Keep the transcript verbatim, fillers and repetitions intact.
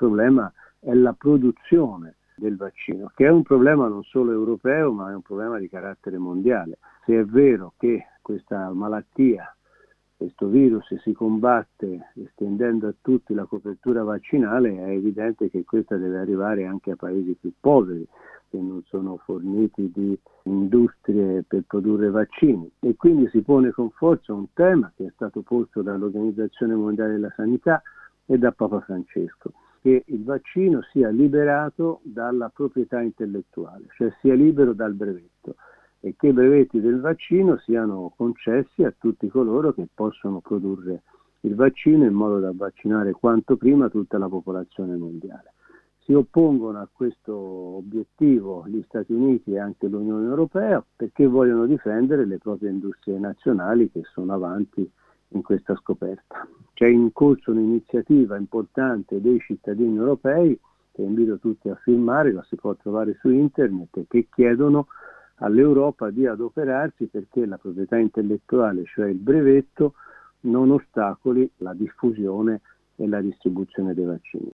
problema è la produzione del vaccino, che è un problema non solo europeo, ma è un problema di carattere mondiale. Se è vero che questa malattia, questo virus si combatte estendendo a tutti la copertura vaccinale, è evidente che questa deve arrivare anche a paesi più poveri, che non sono forniti di industrie per produrre vaccini, e quindi si pone con forza un tema che è stato posto dall'Organizzazione Mondiale della Sanità e da Papa Francesco, che il vaccino sia liberato dalla proprietà intellettuale, cioè sia libero dal brevetto, e che i brevetti del vaccino siano concessi a tutti coloro che possono produrre il vaccino in modo da vaccinare quanto prima tutta la popolazione mondiale. Si oppongono a questo obiettivo gli Stati Uniti e anche l'Unione Europea perché vogliono difendere le proprie industrie nazionali che sono avanti in questa scoperta. C'è in corso un'iniziativa importante dei cittadini europei, che invito tutti a firmare, la si può trovare su internet, che chiedono all'Europa di adoperarsi perché la proprietà intellettuale, cioè il brevetto, non ostacoli la diffusione e la distribuzione dei vaccini.